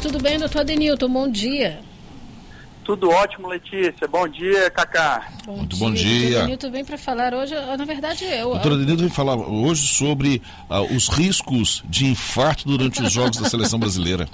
Tudo bem, doutor Adenilton? Bom dia. Tudo ótimo, Letícia. Bom dia, Cacá. Muito bom dia. Doutor Adenilton vem para falar hoje, na verdade doutor Adenilton vem falar hoje sobre os riscos de infarto durante os jogos da seleção brasileira.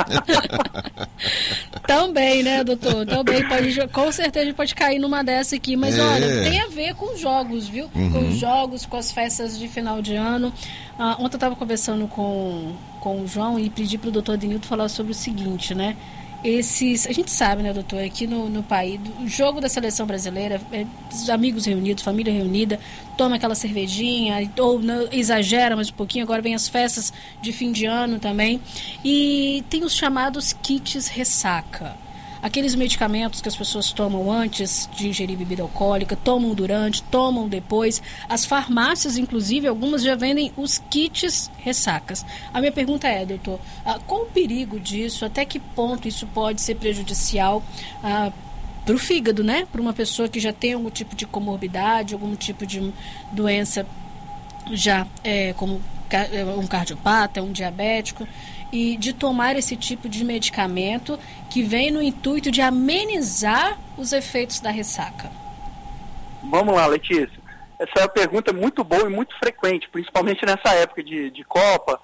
Também, né, doutor? Também com certeza a gente pode cair numa dessa aqui, mas olha, tem a ver com os jogos, viu? Com os jogos, com as festas de final de ano. Ontem eu estava conversando com o João e pedi para o doutor Adenilton falar sobre o seguinte, né? A gente sabe, né, doutor, aqui no país, o jogo da seleção brasileira, os amigos reunidos, família reunida, toma aquela cervejinha, ou não, exagera mais um pouquinho, agora vem as festas de fim de ano também, e tem os chamados kits ressaca. Aqueles medicamentos que as pessoas tomam antes de ingerir bebida alcoólica, tomam durante, tomam depois. As farmácias, inclusive, algumas já vendem os kits ressacas. A minha pergunta é, doutor, qual o perigo disso? Até que ponto isso pode ser prejudicial para o fígado, né? Para uma pessoa que já tem algum tipo de comorbidade, algum tipo de doença já como um cardiopata, um diabético, e de tomar esse tipo de medicamento que vem no intuito de amenizar os efeitos da ressaca. Vamos lá, Letícia. Essa é uma pergunta muito boa e muito frequente, principalmente nessa época de Copa,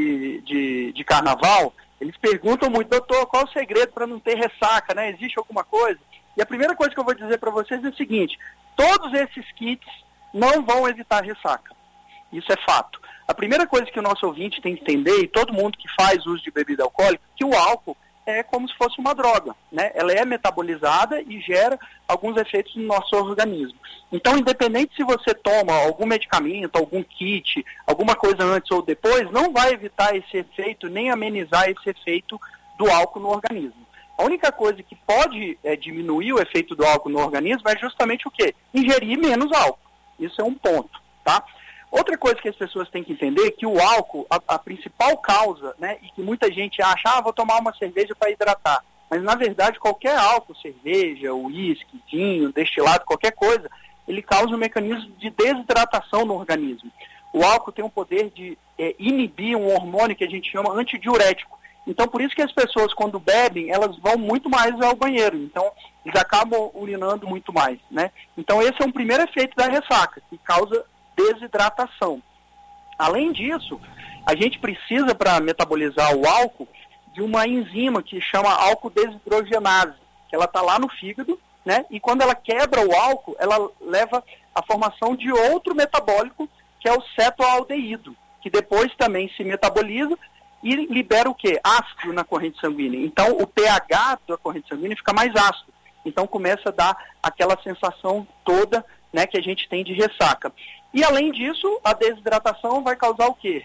de Carnaval. Eles perguntam muito, doutor, qual é o segredo para não ter ressaca, né? Existe alguma coisa? E a primeira coisa que eu vou dizer para vocês é o seguinte: todos esses kits não vão evitar ressaca. Isso é fato. A primeira coisa que o nosso ouvinte tem que entender, e todo mundo que faz uso de bebida alcoólica, que o álcool é como se fosse uma droga, né? Ela é metabolizada e gera alguns efeitos no nosso organismo. Então, independente se você toma algum medicamento, algum kit, alguma coisa antes ou depois, não vai evitar esse efeito, nem amenizar esse efeito do álcool no organismo. A única coisa que pode diminuir o efeito do álcool no organismo é justamente o quê? Ingerir menos álcool. Isso é um ponto, tá? Outra coisa que as pessoas têm que entender é que o álcool, a principal causa, né, e que muita gente acha, vou tomar uma cerveja para hidratar. Mas, na verdade, qualquer álcool, cerveja, uísque, vinho, destilado, qualquer coisa, ele causa um mecanismo de desidratação no organismo. O álcool tem o poder de inibir um hormônio que a gente chama antidiurético. Então, por isso que as pessoas, quando bebem, elas vão muito mais ao banheiro. Então, eles acabam urinando muito mais, né? Então, esse é um primeiro efeito da ressaca, que causa desidratação. Além disso, a gente precisa, para metabolizar o álcool, de uma enzima que chama álcool desidrogenase, que ela está lá no fígado, né? E quando ela quebra o álcool, ela leva à formação de outro metabólico, que é o cetoaldeído, que depois também se metaboliza e libera o quê? Ácido na corrente sanguínea. Então, o pH da corrente sanguínea fica mais ácido. Então, começa a dar aquela sensação toda, né, que a gente tem de ressaca. E, além disso, a desidratação vai causar o quê?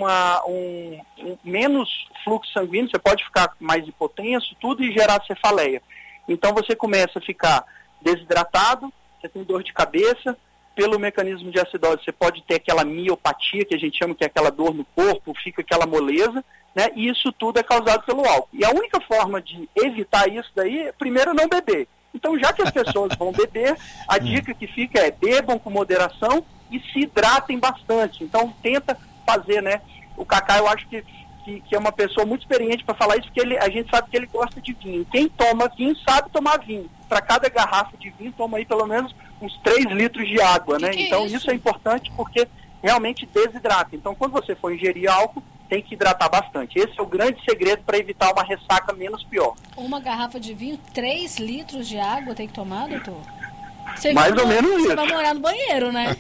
Um menos fluxo sanguíneo, você pode ficar mais hipotenso, tudo, e gerar cefaleia. Então, você começa a ficar desidratado, você tem dor de cabeça, pelo mecanismo de acidose, você pode ter aquela miopatia, que a gente chama que é aquela dor no corpo, fica aquela moleza, né? E isso tudo é causado pelo álcool. E a única forma de evitar isso daí é, primeiro, não beber. Então, já que as pessoas vão beber, a dica que fica é bebam com moderação e se hidratem bastante. Então, tenta fazer, né? O Cacá, eu acho que é uma pessoa muito experiente para falar isso, porque a gente sabe que ele gosta de vinho. Quem toma vinho sabe tomar vinho. Para cada garrafa de vinho, toma aí pelo menos uns 3 litros de água, né? Então, isso é importante porque realmente desidrata. Então, quando você for ingerir álcool, tem que hidratar bastante. Esse é o grande segredo para evitar uma ressaca menos pior. Uma garrafa de vinho, 3 litros de água tem que tomar, doutor? Mais ou menos isso. Você vai morar no banheiro, né?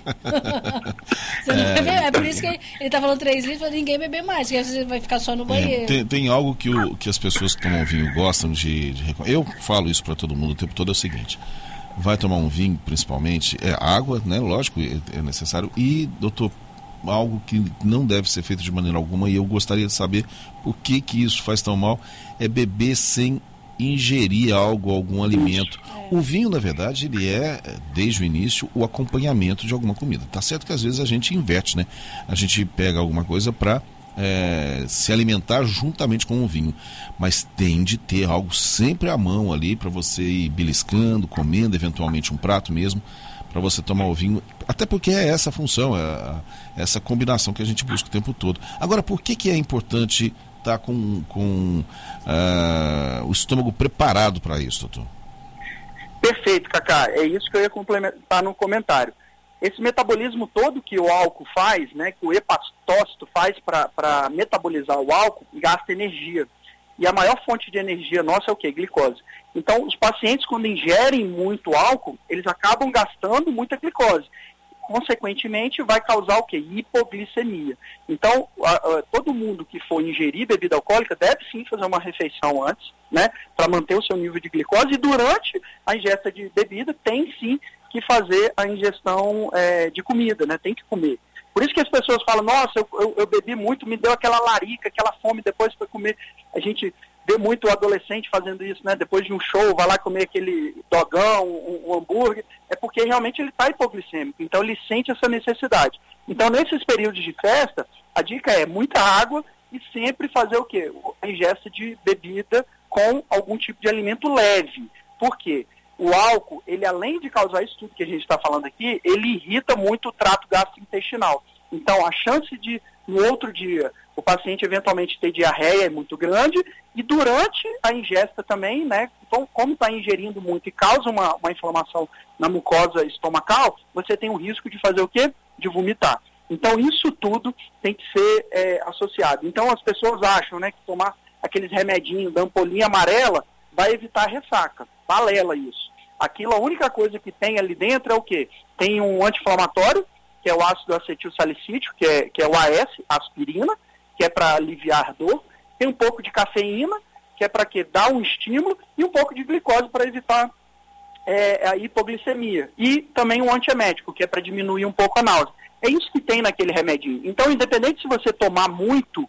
Você não vai beber, é por isso que ele está falando 3 litros para ninguém beber mais, porque você vai ficar só no banheiro. Tem algo que as pessoas que tomam vinho gostam de eu falo isso para todo mundo o tempo todo, é o seguinte: vai tomar um vinho, principalmente, água, né? Lógico, é necessário. E, doutor, algo que não deve ser feito de maneira alguma, e eu gostaria de saber por que isso faz tão mal, é beber sem ingerir algum alimento. O vinho, na verdade, ele é, desde o início, o acompanhamento de alguma comida. Tá certo que às vezes a gente inverte, né? A gente pega alguma coisa para se alimentar juntamente com o vinho, mas tem de ter algo sempre à mão ali para você ir beliscando, comendo, eventualmente um prato mesmo, para você tomar o vinho, até porque é essa a função, essa combinação que a gente busca o tempo todo. Agora, por que é importante estar com o estômago preparado para isso, doutor? Perfeito, Cacá. É isso que eu ia complementar no comentário. Esse metabolismo todo que o álcool faz, né, que o hepatotócito faz para metabolizar o álcool, gasta energia. E a maior fonte de energia nossa é o quê? Glicose. Então, os pacientes, quando ingerem muito álcool, eles acabam gastando muita glicose. Consequentemente, vai causar o quê? Hipoglicemia. Então, todo mundo que for ingerir bebida alcoólica deve sim fazer uma refeição antes, né, para manter o seu nível de glicose, e durante a ingesta de bebida tem sim que fazer a ingestão de comida, né, tem que comer. Por isso que as pessoas falam, nossa, eu bebi muito, me deu aquela larica, aquela fome depois para comer. A gente vê muito o adolescente fazendo isso, né? Depois de um show, vai lá comer aquele dogão, um hambúrguer. É porque realmente ele está hipoglicêmico, então ele sente essa necessidade. Então, nesses períodos de festa, a dica é muita água e sempre fazer o quê? A ingesta de bebida com algum tipo de alimento leve. Por quê? O álcool, ele além de causar isso tudo que a gente está falando aqui, ele irrita muito o trato gastrointestinal. Então, a chance de, no outro dia, o paciente eventualmente ter diarreia é muito grande, e durante a ingesta também, né, então, como está ingerindo muito e causa uma inflamação na mucosa estomacal, você tem o risco de fazer o quê? De vomitar. Então, isso tudo tem que ser associado. Então, as pessoas acham, né, que tomar aqueles remedinhos da ampolinha amarela vai evitar a ressaca. Balela isso. Aquilo, a única coisa que tem ali dentro é o quê? Tem um anti-inflamatório, que é o ácido acetil salicílico, que é o AS, aspirina, que é para aliviar dor. Tem um pouco de cafeína, que é para dar um estímulo, e um pouco de glicose para evitar a hipoglicemia. E também um antiemético, que é para diminuir um pouco a náusea. É isso que tem naquele remedinho. Então, independente se você tomar muito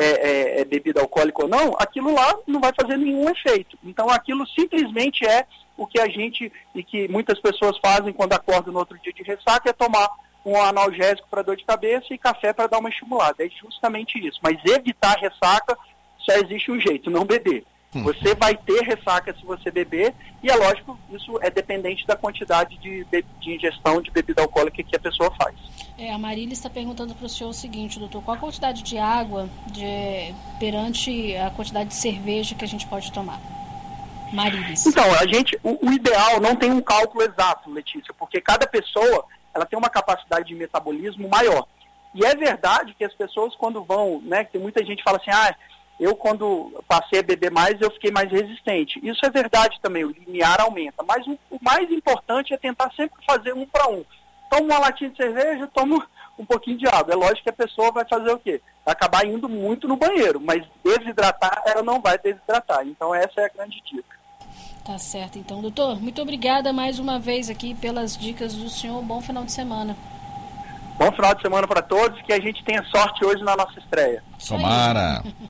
bebida alcoólica ou não, aquilo lá não vai fazer nenhum efeito. Então, aquilo simplesmente é o que a gente, e que muitas pessoas fazem quando acordam no outro dia de ressaca, é tomar um analgésico para dor de cabeça e café para dar uma estimulada. É justamente isso. Mas evitar ressaca, só existe um jeito, não beber. Você vai ter ressaca se você beber, e é lógico, isso é dependente da quantidade de ingestão de bebida alcoólica que a pessoa faz. A Marília está perguntando para o senhor o seguinte, doutor, qual a quantidade de água perante a quantidade de cerveja que a gente pode tomar? Marília. Então, o ideal não tem um cálculo exato, Letícia, porque cada pessoa ela tem uma capacidade de metabolismo maior. E é verdade que as pessoas quando vão, né, tem muita gente que fala assim, eu quando passei a beber mais, eu fiquei mais resistente. Isso é verdade também, o limiar aumenta. Mas o mais importante é tentar sempre fazer 1 para 1. Toma uma latinha de cerveja, toma um pouquinho de água. É lógico que a pessoa vai fazer o quê? Vai acabar indo muito no banheiro, mas desidratar, ela não vai desidratar. Então essa é a grande dica. Tá certo, então, doutor, muito obrigada mais uma vez aqui pelas dicas do senhor. Bom final de semana. Bom final de semana para todos, que a gente tenha sorte hoje na nossa estreia. Tomara!